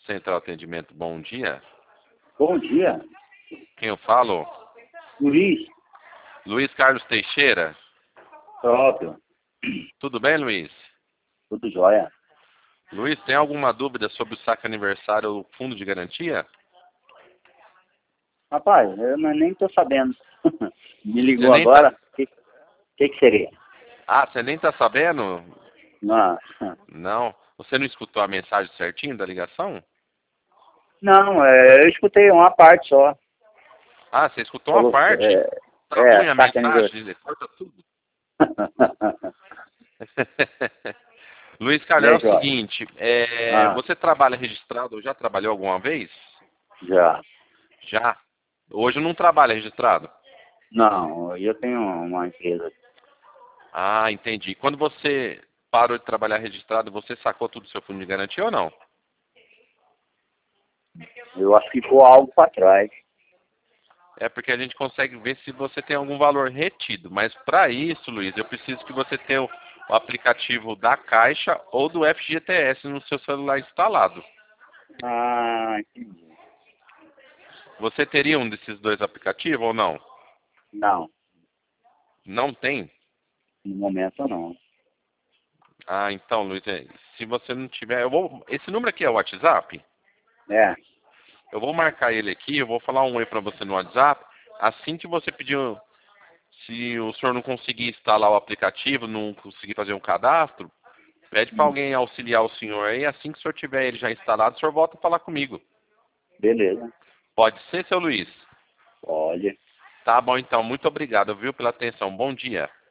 Central Atendimento, bom dia. Bom dia, Quem eu falo? Luiz, Luiz Carlos Teixeira. próprio, Tudo bem, Luiz? tudo jóia. Luiz, tem alguma dúvida sobre o saque aniversário ou fundo de garantia? Rapaz, eu nem estou sabendo. Me Você ligou nem tá... agora? O que seria? Ah, você nem tá sabendo? Não, Não. Você não escutou a mensagem certinho da ligação? não, eu escutei uma parte só. Ah, você escutou uma Falou, parte? Tá ruim a saca aniversário. mensagem? Corta tudo. Luiz E Carlos, é aí, o jóia? seguinte, Ah, você trabalha registrado ou já trabalhou alguma vez? já. Já. Hoje não trabalha registrado? Não, eu tenho uma empresa. Ah, entendi. Quando você parou de trabalhar registrado, você sacou tudo do seu fundo de garantia ou não? Eu acho que ficou algo para trás. É porque a gente consegue ver se você tem algum valor retido. Mas para isso, Luiz, eu preciso que você tenha o aplicativo da Caixa ou do FGTS no seu celular instalado. Ah, entendi. Você teria um desses dois aplicativos ou não? Não, Não tem? no momento não. Ah, então, Luiz, se você não tiver, esse número aqui é o WhatsApp? É, Eu vou marcar ele aqui, eu vou falar um oi para você no WhatsApp. Assim que você pedir, se o senhor não conseguir instalar o aplicativo, não conseguir fazer um cadastro, pede para alguém auxiliar o senhor aí. Assim que o senhor tiver ele já instalado, o senhor volta a falar comigo. beleza. Pode ser, seu Luiz? Pode. Tá bom, então. Muito obrigado, viu, pela atenção. Bom dia.